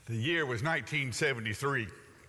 The year was 1973.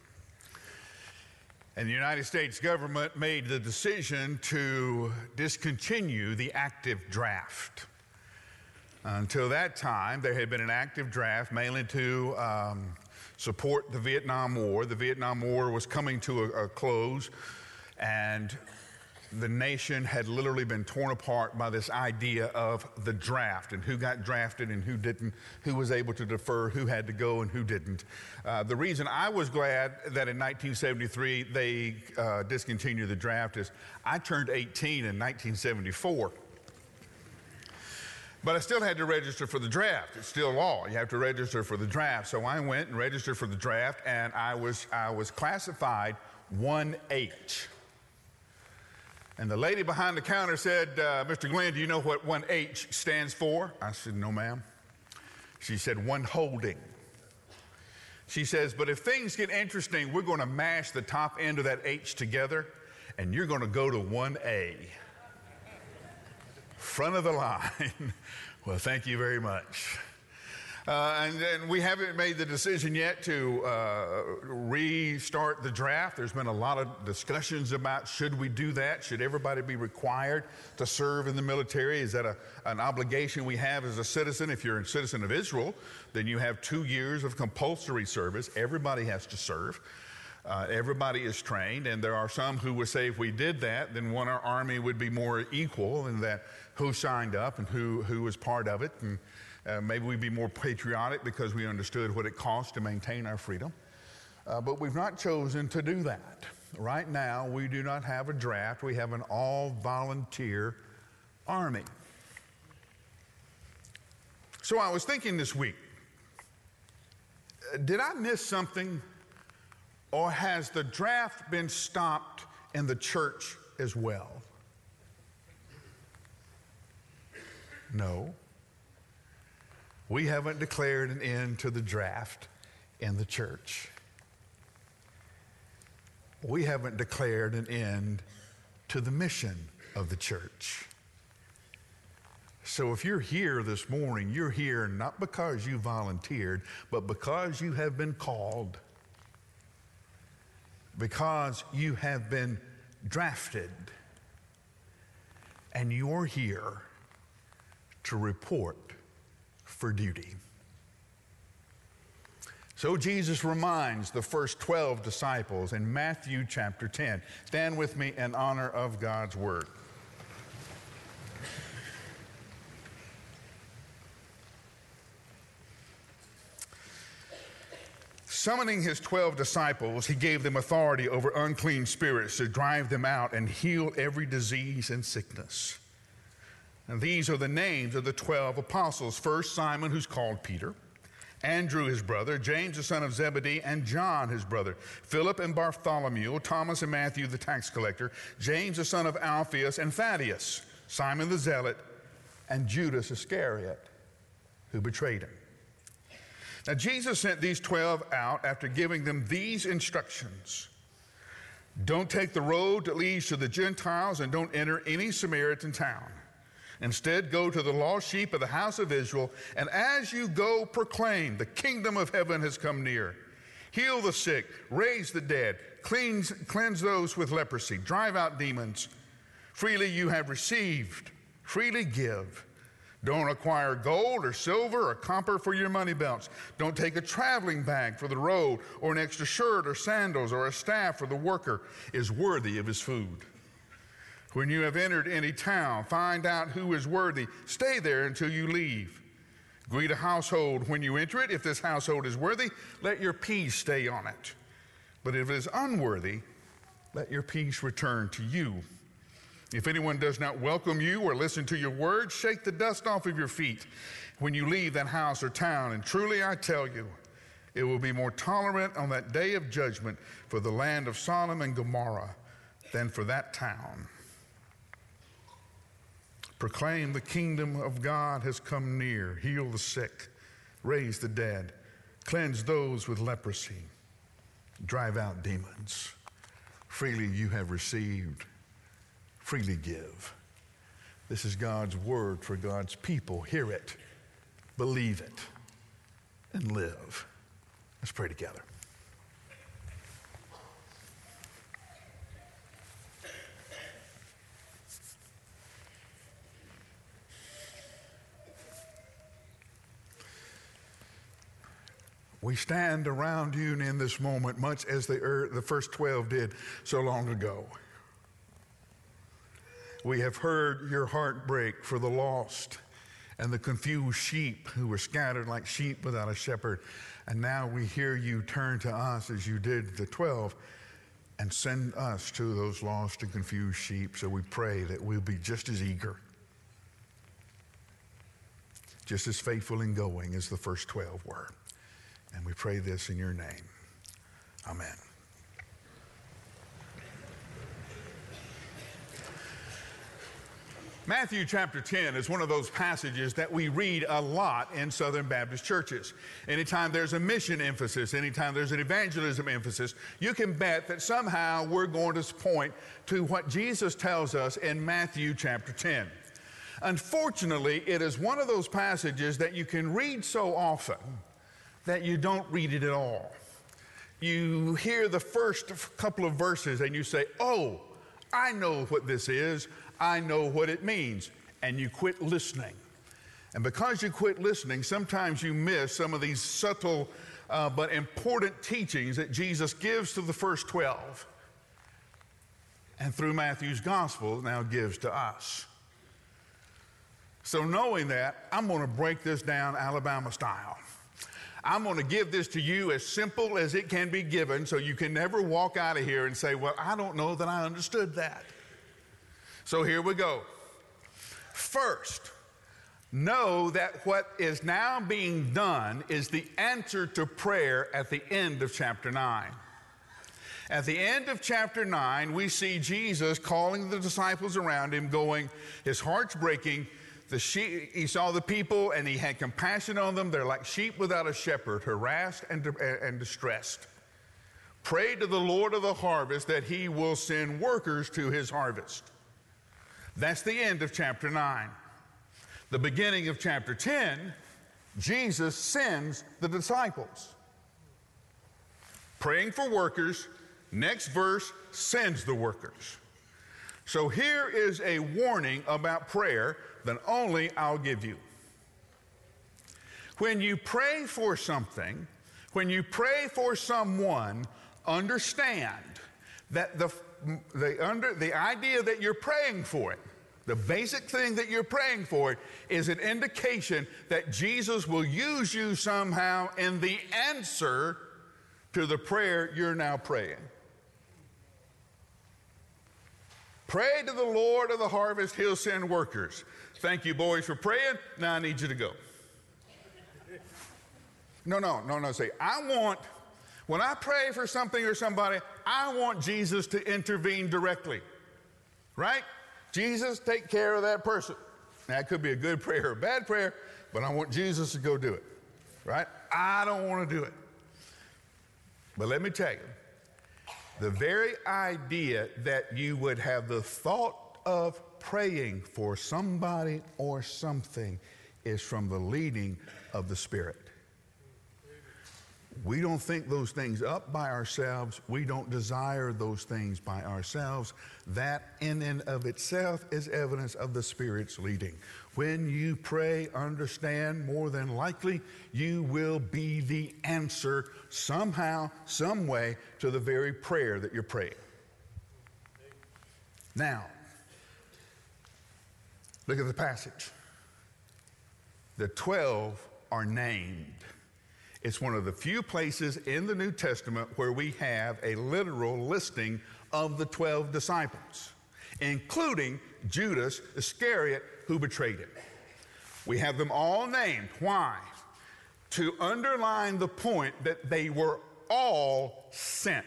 And the United States government made the decision to discontinue the active draft. Until that time, there had been an active draft mainly to support the Vietnam War. The Vietnam War was coming to a close, and the nation had literally been torn apart by this idea of the draft and who got drafted and who didn't, who was able to defer, who had to go and who didn't. The reason I was glad that in 1973 they discontinued the draft is I turned 18 in 1974. But I still had to register for the draft. It's still law. You have to register for the draft. So I went and registered for the draft, and I was classified 1H. And the lady behind the counter said, Mr. Glenn, do you know what 1H stands for? I said, no, ma'am. She said, one holding. She says, but if things get interesting, we're going to mash the top end of that H together, and you're going to go to 1A. Front of the line. Well, thank you very much. And we haven't made the decision yet to restart the draft. There's been a lot of discussions about should we do that? Should everybody be required to serve in the military? Is that an obligation we have as a citizen? If you're a citizen of Israel, then you have 2 years of compulsory service. Everybody has to serve. Everybody is trained, and there are some who would say if we did that, then our army would be more equal in that who signed up and who was part of it. And maybe we'd be more patriotic because we understood what it cost to maintain our freedom. But we've not chosen to do that. Right now, we do not have a draft. We have an all-volunteer army. So I was thinking this week, did I miss something? Or has the draft been stopped in the church as well? No. We haven't declared an end to the draft in the church. We haven't declared an end to the mission of the church. So if you're here this morning, you're here not because you volunteered, but because you have been called, because you have been drafted, and you're here to report for duty. So Jesus reminds the first 12 disciples in Matthew chapter 10. Stand with me in honor of God's word. Summoning his 12 disciples, he gave them authority over unclean spirits to drive them out and heal every disease and sickness. And these are the names of the 12 apostles. First, Simon, who's called Peter, Andrew, his brother, James, the son of Zebedee, and John, his brother, Philip and Bartholomew, Thomas and Matthew, the tax collector, James, the son of Alphaeus, and Thaddeus, Simon the zealot, and Judas Iscariot, who betrayed him. Now, Jesus sent these 12 out after giving them these instructions. Don't take the road that leads to the Gentiles, and don't enter any Samaritan town. Instead, go to the lost sheep of the house of Israel, and as you go, proclaim, the kingdom of heaven has come near. Heal the sick, raise the dead, cleanse those with leprosy, drive out demons. Freely you have received, freely give. Don't acquire gold or silver or copper for your money belts. Don't take a traveling bag for the road, or an extra shirt or sandals, or a staff for the worker is worthy of his food. When you have entered any town, find out who is worthy. Stay there until you leave. Greet a household when you enter it. If this household is worthy, let your peace stay on it. But if it is unworthy, let your peace return to you. If anyone does not welcome you or listen to your words, shake the dust off of your feet when you leave that house or town. And truly I tell you, it will be more tolerant on that day of judgment for the land of Sodom and Gomorrah than for that town. Proclaim the kingdom of God has come near. Heal the sick, raise the dead, cleanse those with leprosy, drive out demons. Freely you have received, freely give. This is God's word for God's people. Hear it, believe it, and live. Let's pray together. We stand around you in this moment much as the first 12 did so long ago. We have heard your heart break for the lost and the confused sheep who were scattered like sheep without a shepherd. And now we hear you turn to us as you did the 12 and send us to those lost and confused sheep. So we pray that we'll be just as eager, just as faithful in going as the first 12 were. And we pray this in your name. Amen. Matthew chapter 10 is one of those passages that we read a lot in Southern Baptist churches. Anytime there's a mission emphasis, anytime there's an evangelism emphasis, you can bet that somehow we're going to point to what Jesus tells us in Matthew chapter 10. Unfortunately, it is one of those passages that you can read so often that you don't read it at all. You hear the first couple of verses and you say, oh, I know what this is. I know what it means. And you quit listening. And because you quit listening, sometimes you miss some of these subtle but important teachings that Jesus gives to the first 12 and through Matthew's gospel now gives to us. So knowing that, I'm going to break this down Alabama style. I'm going to give this to you as simple as it can be given so you can never walk out of here and say, well, I don't know that I understood that. So here we go. First, know that what is now being done is the answer to prayer at the end of chapter 9. At the end of chapter 9, we see Jesus calling the disciples around him going, his heart's breaking. He saw the people and he had compassion on them. They're like sheep without a shepherd, harassed and distressed. Pray to the Lord of the harvest that he will send workers to his harvest. That's the end of chapter 9. The beginning of chapter 10, Jesus sends the disciples. Praying for workers, next verse, sends the workers. So here is a warning about prayer that only I'll give you. When you pray for something, when you pray for someone, understand that the idea that you're praying for it, the basic thing that you're praying for it, is an indication that Jesus will use you somehow in the answer to the prayer you're now praying. Pray to the Lord of the harvest, he'll send workers. Thank you, boys, for praying. Now I need you to go. No. Say, when I pray for something or somebody, I want Jesus to intervene directly. Right? Jesus, take care of that person. Now, it could be a good prayer or a bad prayer, but I want Jesus to go do it. Right? I don't want to do it. But let me tell you, the very idea that you would have the thought of praying for somebody or something is from the leading of the Spirit. We don't think those things up by ourselves. We don't desire those things by ourselves. That in and of itself is evidence of the Spirit's leading. When you pray, understand more than likely you will be the answer somehow, some way to the very prayer that you're praying. Now, look at the passage. The 12 are named. It's one of the few places in the New Testament where we have a literal listing of the 12 disciples, including Judas Iscariot, who betrayed him. We have them all named. Why? To underline the point that they were all sent.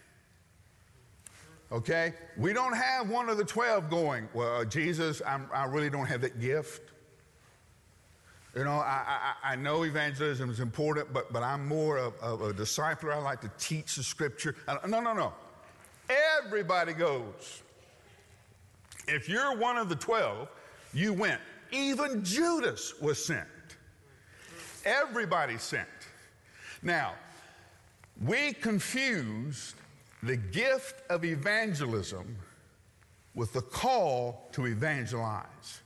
Okay? We don't have one of the 12 going, well, Jesus, I really don't have that gift. You know, I know evangelism is important, but I'm more of a discipler. I like to teach the scripture. No. Everybody goes. If you're one of the 12, you went. Even Judas was sent. Everybody's sent. Now, We confuse the gift of evangelism with the call to evangelize.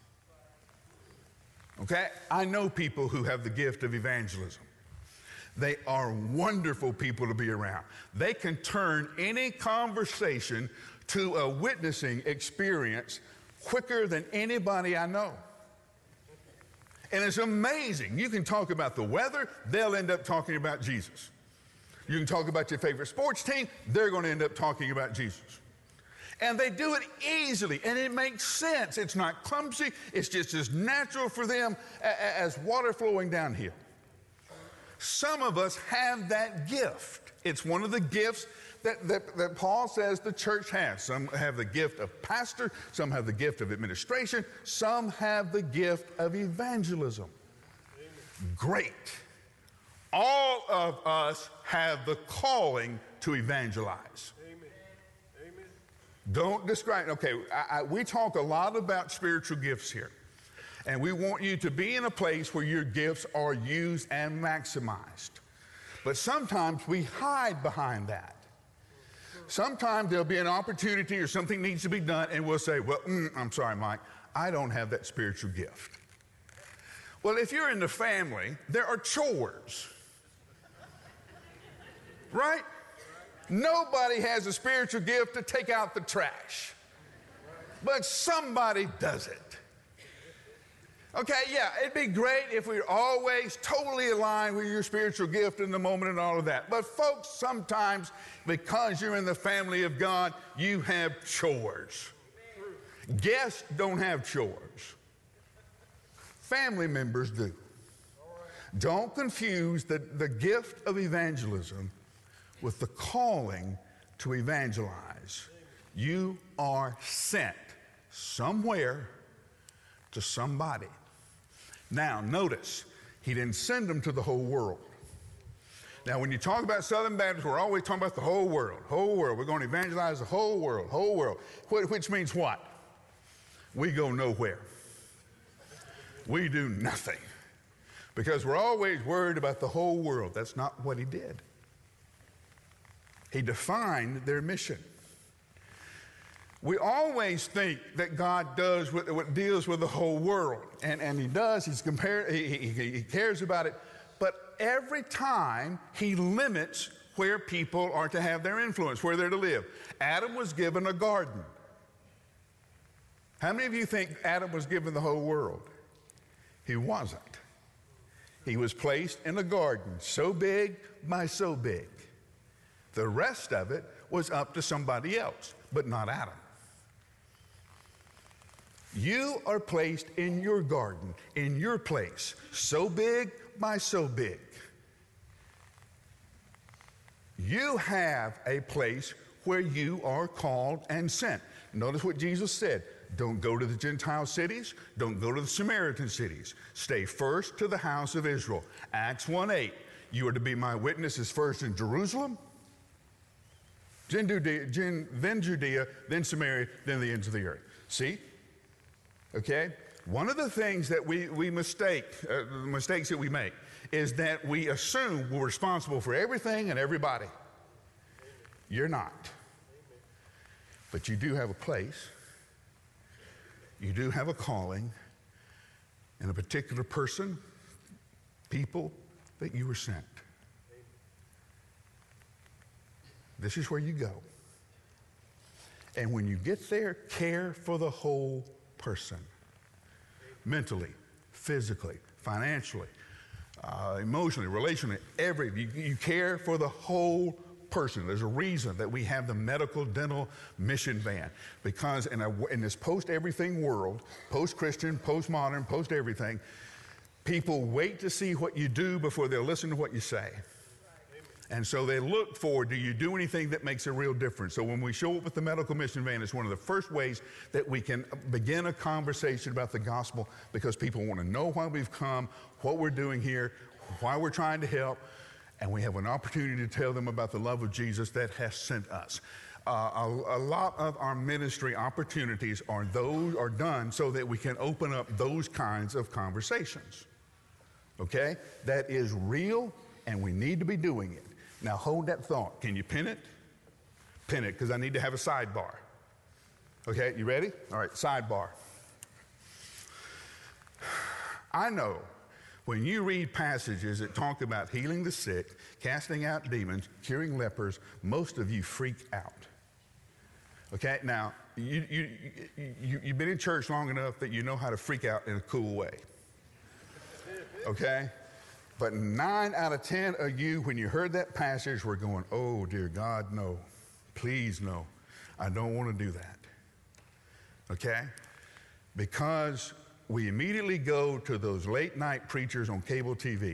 Okay? I know people who have the gift of evangelism. They are wonderful people to be around. They can turn any conversation to a witnessing experience quicker than anybody I know. And it's amazing. You can talk about the weather, they'll end up talking about Jesus. You can talk about your favorite sports team, they're going to end up talking about Jesus. And they do it easily, and it makes sense. It's not clumsy. It's just as natural for them as water flowing downhill. Some of us have that gift. It's one of the gifts that Paul says the church has. Some have the gift of pastor. Some have the gift of administration. Some have the gift of evangelism. Amen. Great. All of us have the calling to evangelize. Don't describe, okay, we talk a lot about spiritual gifts here. And we want you to be in a place where your gifts are used and maximized. But sometimes we hide behind that. Sometimes there'll be an opportunity or something needs to be done, and we'll say, well, I'm sorry, Mike, I don't have that spiritual gift. Well, if you're in the family, there are chores. Right? Nobody has a spiritual gift to take out the trash. But somebody does it. Okay, yeah, it'd be great if we were always totally aligned with your spiritual gift in the moment and all of that. But folks, sometimes because you're in the family of God, you have chores. Guests don't have chores. Family members do. Don't confuse the gift of evangelism with the calling to evangelize. You are sent somewhere to somebody. Now, notice, he didn't send them to the whole world. Now, when you talk about Southern Baptists, we're always talking about the whole world. Whole world. We're going to evangelize the whole world. Whole world. Which means what? We go nowhere. We do nothing. Because we're always worried about the whole world. That's not what he did. He defined their mission. We always think that God does what deals with the whole world, and he does. He cares about it, but every time he limits where people are to have their influence, where they're to live. Adam was given a garden. How many of you think Adam was given the whole world? He wasn't. He was placed in a garden so big by so big. The rest of it was up to somebody else, but not Adam. You are placed in your garden, in your place, so big by so big. You have a place where you are called and sent. Notice what Jesus said. Don't go to the Gentile cities. Don't go to the Samaritan cities. Stay first to the house of Israel. Acts 1:8. You are to be my witnesses first in Jerusalem, then Judea, then Samaria, then the ends of the earth. See? Okay? One of the things that we mistake, the mistakes that we make, is that we assume we're responsible for everything and everybody. You're not. But you do have a place. You do have a calling and a particular person, people that you were sent. This is where you go. And when you get there, care for the whole person. Mentally, physically, financially, emotionally, relationally, you care for the whole person. There's a reason that we have the medical dental mission van, because in this post-everything world, post-Christian, post-modern, post-everything, people wait to see what you do before they'll listen to what you say. And so they look for, do you do anything that makes a real difference? So when we show up with the medical mission van, it's one of the first ways that we can begin a conversation about the gospel, because people want to know why we've come, what we're doing here, why we're trying to help, and we have an opportunity to tell them about the love of Jesus that has sent us. A lot of our ministry opportunities are done so that we can open up those kinds of conversations. Okay? That is real, and we need to be doing it. Now hold that thought. Can you pin it? Pin it, because I need to have a sidebar. Okay, you ready? All right, sidebar. I know when you read passages that talk about healing the sick, casting out demons, curing lepers, most of you freak out. Okay, now, you've been in church long enough that you know how to freak out in a cool way. Okay? But 9 out of 10 of you, when you heard that passage, were going, oh, dear God, no. Please, no. I don't want to do that. Okay? Because we immediately go to those late-night preachers on cable TV.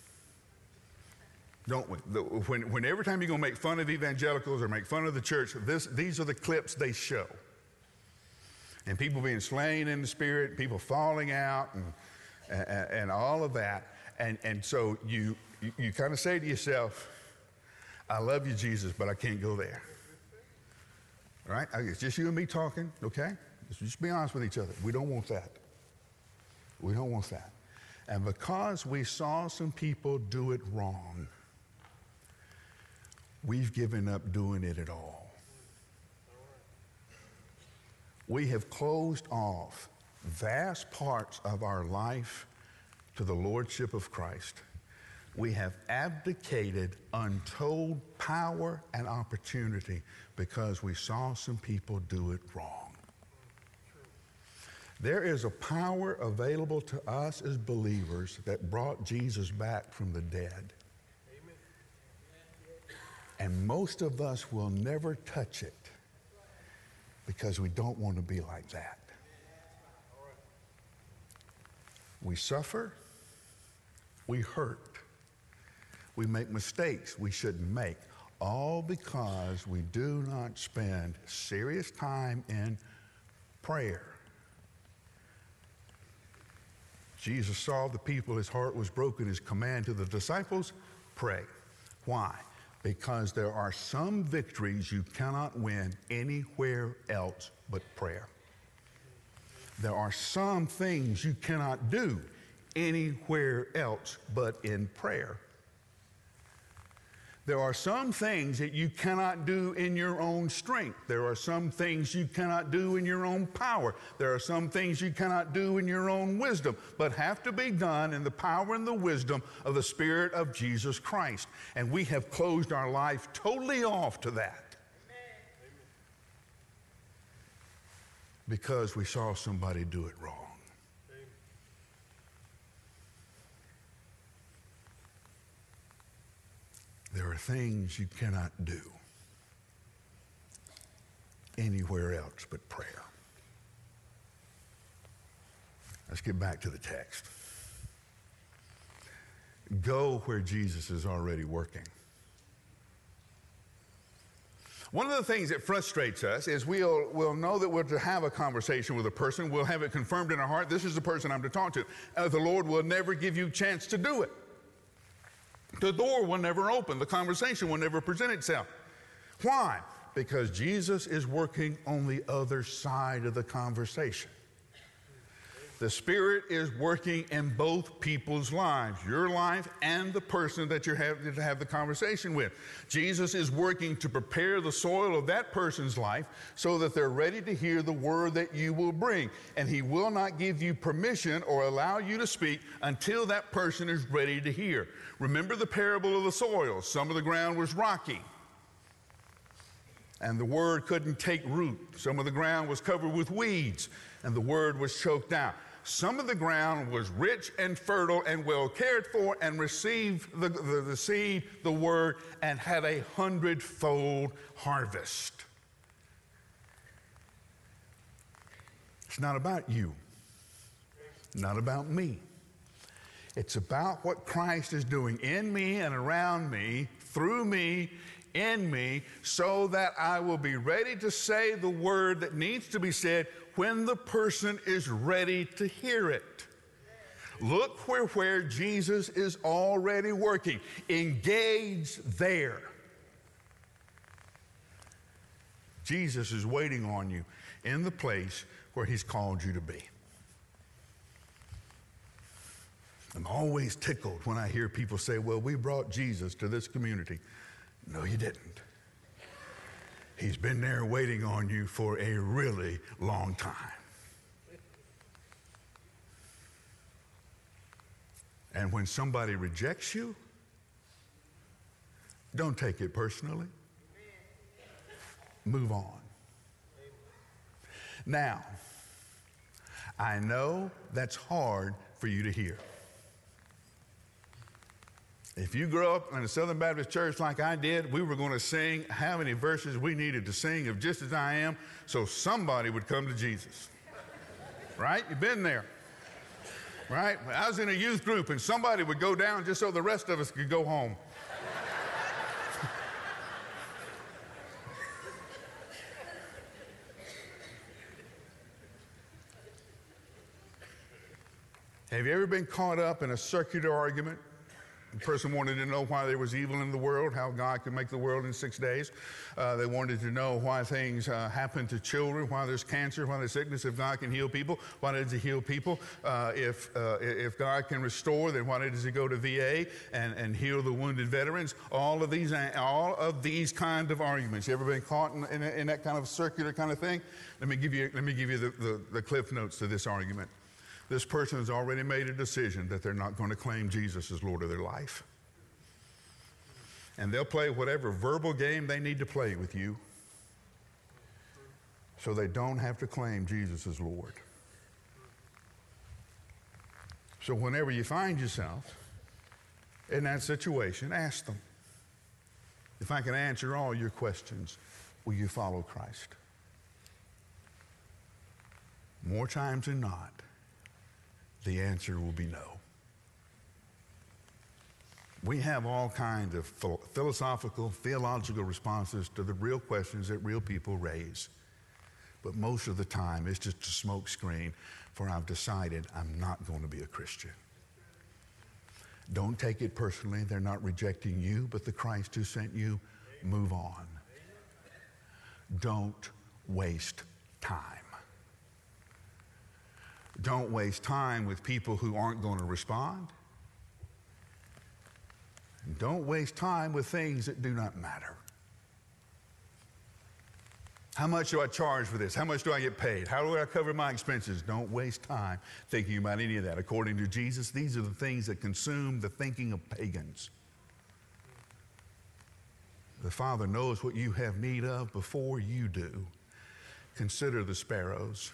Don't we? When every time you're going to make fun of evangelicals or make fun of the church, these are the clips they show. And people being slain in the spirit, people falling out, and all of that. And so you kind of say to yourself, I love you, Jesus, but I can't go there. All right? It's just you and me talking, okay? Just be honest with each other. We don't want that. We don't want that. And because we saw some people do it wrong, we've given up doing it at all. We have closed off vast parts of our life to the Lordship of Christ. We have abdicated untold power and opportunity because we saw some people do it wrong. There is a power available to us as believers that brought Jesus back from the dead. Amen. And most of us will never touch it because we don't want to be like that. We suffer, we hurt, we make mistakes we shouldn't make, all because we do not spend serious time in prayer. Jesus saw the people, his heart was broken. His command to the disciples, pray. Why? Because there are some victories you cannot win anywhere else but prayer. There are some things you cannot do anywhere else but in prayer. There are some things that you cannot do in your own strength. There are some things you cannot do in your own power. There are some things you cannot do in your own wisdom, but have to be done in the power and the wisdom of the Spirit of Jesus Christ. And we have closed our life totally off to that. Because we saw somebody do it wrong. There are things you cannot do anywhere else but prayer. Let's get back to the text. Go where Jesus is already working. One of the things that frustrates us is we'll know that we're to have a conversation with a person. We'll have it confirmed in our heart. This is the person I'm to talk to. The Lord will never give you a chance to do it. The door will never open. The conversation will never present itself. Why? Because Jesus is working on the other side of the conversation. The Spirit is working in both people's lives, your life and the person that you're having to have the conversation with. Jesus is working to prepare the soil of that person's life so that they're ready to hear the word that you will bring. And He will not give you permission or allow you to speak until that person is ready to hear. Remember the parable of the soil. Some of the ground was rocky, and the word couldn't take root. Some of the ground was covered with weeds, and the word was choked out. Some of the ground was rich and fertile and well cared for and received the seed, the word, and had 100-fold harvest. It's not about you, not about me. It's about what Christ is doing in me and around me, through me, in me, so that I will be ready to say the word that needs to be said when the person is ready to hear it. Look where Jesus is already working. Engage there. Jesus is waiting on you in the place where He's called you to be. I'm always tickled when I hear people say, well, we brought Jesus to this community. No, you didn't. He's been there waiting on you for a really long time. And when somebody rejects you, don't take it personally. Move on. Now, I know that's hard for you to hear. If you grew up in a Southern Baptist church like I did, we were going to sing how many verses we needed to sing of Just As I Am so somebody would come to Jesus. Right? You've been there. Right? I was in a youth group and somebody would go down just so the rest of us could go home. Have you ever been caught up in a circular argument? The person wanted to know why there was evil in the world, how God could make the world in 6 days. They wanted to know why things happen to children, why there's cancer, why there's sickness, if God can heal people, why does he heal people? If God can restore, then why does he go to VA and heal the wounded veterans? All of these kind of arguments. You ever been caught in that kind of circular kind of thing? Let me give you the cliff notes to this argument. This person has already made a decision that they're not going to claim Jesus as Lord of their life. And they'll play whatever verbal game they need to play with you so they don't have to claim Jesus as Lord. So whenever you find yourself in that situation, ask them, if I can answer all your questions, will you follow Christ? More times than not, the answer will be no. We have all kinds of philosophical, theological responses to the real questions that real people raise. But most of the time, it's just a smoke screen for I've decided I'm not going to be a Christian. Don't take it personally. They're not rejecting you, but the Christ who sent you. Move on. Don't waste time. Don't waste time with people who aren't going to respond. And don't waste time with things that do not matter. How much do I charge for this? How much do I get paid? How do I cover my expenses? Don't waste time thinking about any of that. According to Jesus, these are the things that consume the thinking of pagans. The Father knows what you have need of before you do. Consider the sparrows.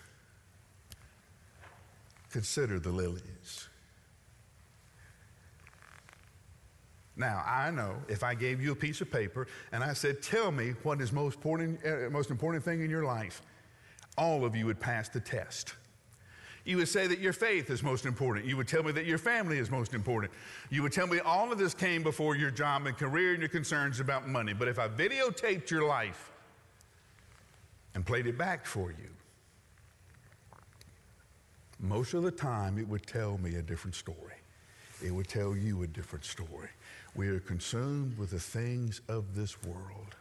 Consider the lilies. Now, I know if I gave you a piece of paper and I said, tell me what is most important thing in your life, all of you would pass the test. You would say that your faith is most important. You would tell me that your family is most important. You would tell me all of this came before your job and career and your concerns about money. But if I videotaped your life and played it back for you, most of the time, it would tell me a different story. It would tell you a different story. We are consumed with the things of this world.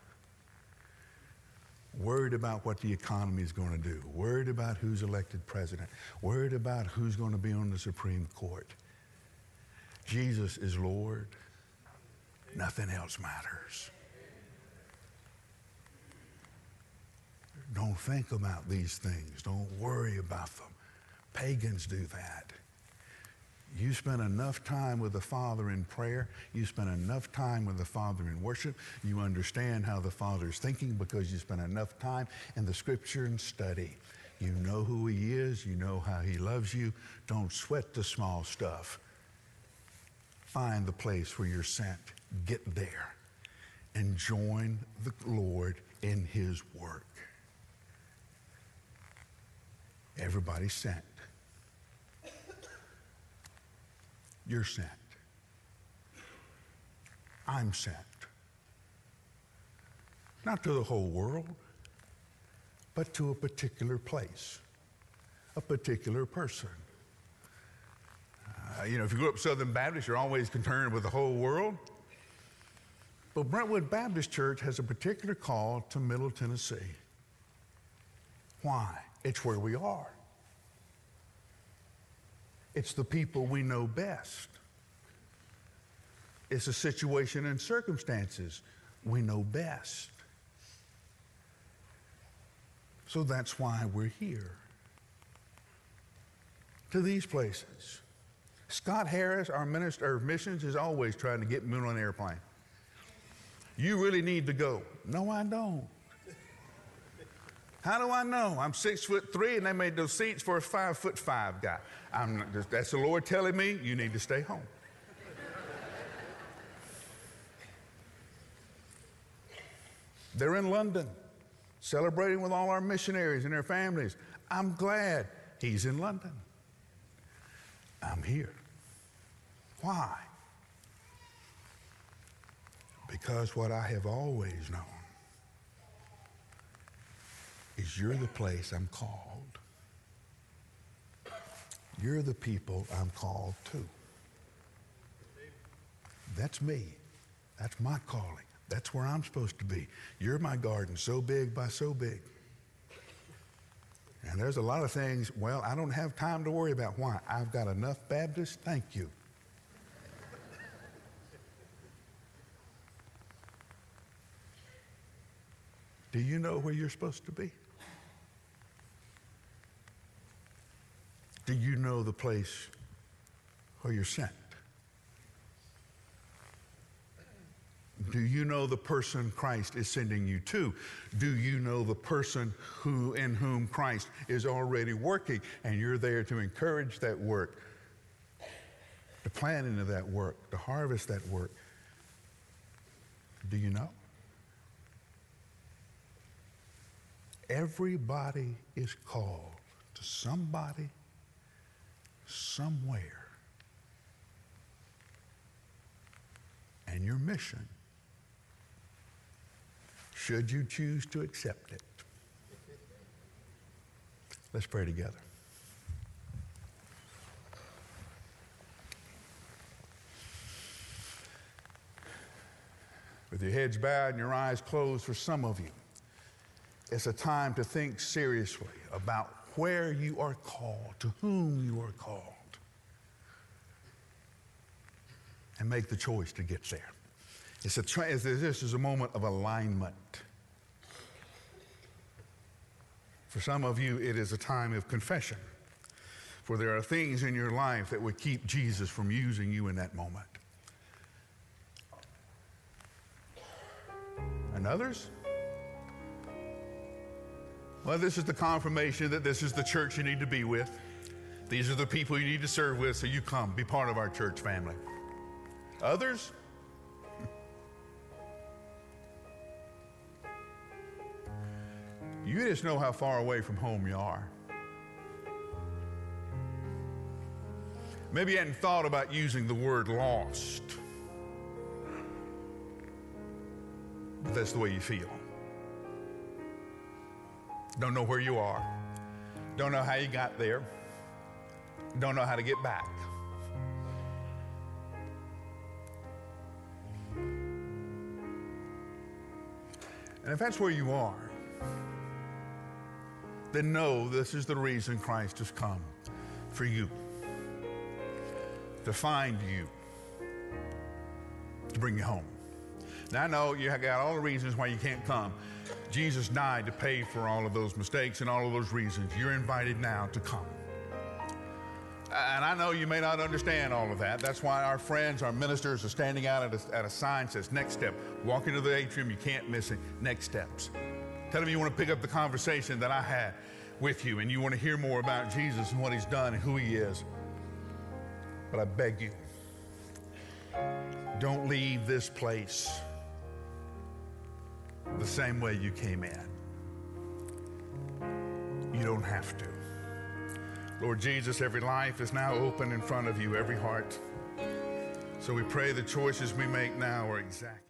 Worried about what the economy is going to do. Worried about who's elected president. Worried about who's going to be on the Supreme Court. Jesus is Lord. Nothing else matters. Don't think about these things. Don't worry about them. Pagans do that. You spend enough time with the Father in prayer. You spend enough time with the Father in worship. You understand how the Father is thinking because you spend enough time in the Scripture and study. You know who He is. You know how He loves you. Don't sweat the small stuff. Find the place where you're sent. Get there and join the Lord in His work. Everybody's sent. You're sent. I'm sent. Not to the whole world, but to a particular place, a particular person. If you grew up Southern Baptist, you're always concerned with the whole world. But Brentwood Baptist Church has a particular call to Middle Tennessee. Why? It's where we are. It's the people we know best. It's the situation and circumstances We know best. So that's why we're here. To these places. Scott Harris, our minister of missions, is always trying to get me on an airplane. You really need to go. No, I don't. How do I know? I'm 6'3" and they made those seats for a 5'5" guy. That's the Lord telling me you need to stay home. They're in London, celebrating with all our missionaries and their families. I'm glad he's in London. I'm here. Why? Because what I have always known is you're the place I'm called. You're the people I'm called to. That's me. That's my calling. That's where I'm supposed to be. You're my garden, so big by so big. And there's a lot of things, well, I don't have time to worry about. Why? I've got enough Baptists, thank you. Do you know where you're supposed to be? Do you know the place where you're sent? Do you know the person Christ is sending you to? Do you know the person in whom Christ is already working, and you're there to encourage that work, to plant into that work, to harvest that work? Do you know? Everybody is called to somebody, somewhere. And your mission, should you choose to accept it. Let's pray together. With your heads bowed and your eyes closed, for some of you, it's a time to think seriously about where you are called, to whom you are called, and make the choice to get there. This is a moment of alignment. For some of you, it is a time of confession, for there are things in your life that would keep Jesus from using you in that moment. And others? Well, this is the confirmation that this is the church you need to be with. These are the people you need to serve with, so you come, be part of our church family. Others? You just know how far away from home you are. Maybe you hadn't thought about using the word lost, but that's the way you feel. Don't know where you are. Don't know how you got there. Don't know how to get back. And if that's where you are, then know this is the reason Christ has come, for you, to find you, to bring you home. Now I know you have got all the reasons why you can't come. Jesus died to pay for all of those mistakes and all of those reasons. You're invited now to come. And I know you may not understand all of that. That's why our friends, our ministers are standing out at a sign that says, next step. Walk into the atrium, you can't miss it. Next steps. Tell them you want to pick up the conversation that I had with you, and you want to hear more about Jesus and what he's done and who he is. But I beg you, don't leave this place the same way you came in. You don't have to. Lord Jesus, every life is now open in front of you, every heart. So we pray the choices we make now are exact.